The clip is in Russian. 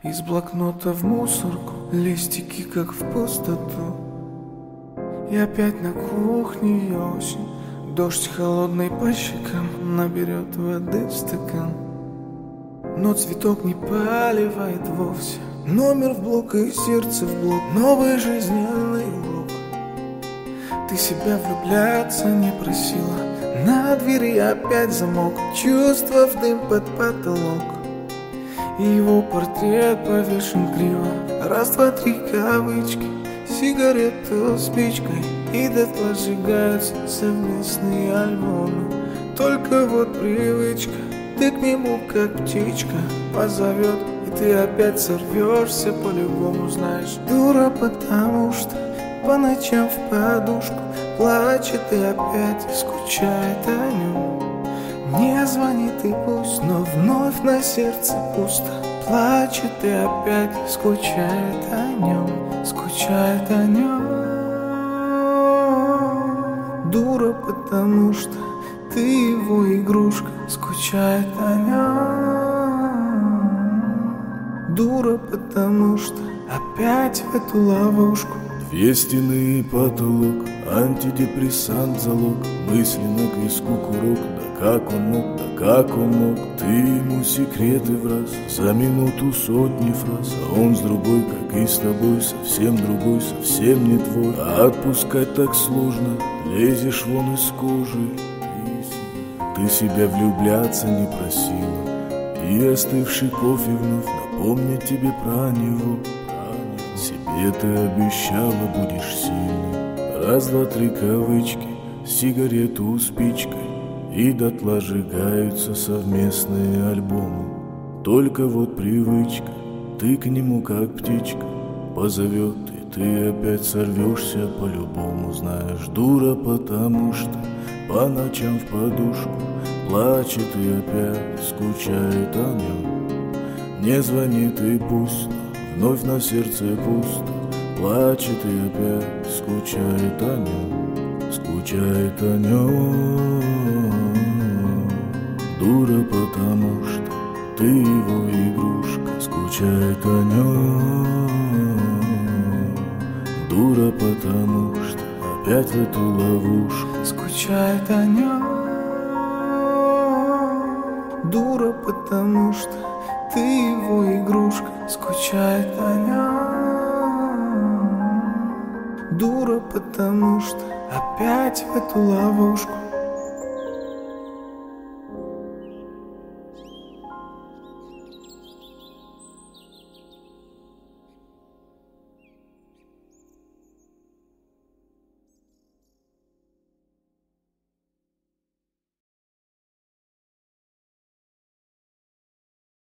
Из блокнота в мусорку, листики как в пустоту. И опять на кухне осень, дождь холодный по щекам наберет воды в стакан. Но цветок не поливает вовсе. Номер в блок и сердце в блок, новый жизненный урок. Ты себя влюбляться не просила, на двери опять замок, чувства в дым под потолок. И его портрет повешен криво. Раз, два, три кавычки, сигарету спичкой, и дотла сжигаются совместные альбомы. Только вот привычка, ты к нему как птичка позовет, и ты опять сорвешься, по-любому знаешь. Дура, потому что по ночам в подушку плачет и опять скучает о нем. Не звонит и пусть, но вновь на сердце пусто. Плачет и опять скучает о нем, скучает о нем. Дура, потому что ты его игрушка, скучает о нем. Дура, потому что опять в эту ловушку. Две стены и потолок, антидепрессант залог, мысленно к виску курок. Да как он мог, да как он мог, ты ему секреты враз, за минуту сотни фраз, а он с другой, как и с тобой, совсем другой, совсем не твой. А отпускать так сложно, лезешь вон из кожи. Ты себя влюбляться не просила, и остывший кофе вновь напомнит тебе про него. Себе ты обещала, будешь сильной. Раз, два, три кавычки, сигарету спичкой, и дотла сжигаются совместные альбомы. Только вот привычка, ты к нему как птичка позовет, и ты опять сорвешься, по-любому знаешь. Дура, потому что по ночам в подушку плачет и опять скучает о нем. Не звонит и пусть, вновь на сердце пусто. Плачет и опять скучает о нем, скучает о нем. Дура, потому что ты его игрушка, скучает о нем. Дура, потому что опять в эту ловушку, скучает о нем. Дура, потому что ты его игрушка, скучает о нем. Дура, потому что опять в эту ловушку.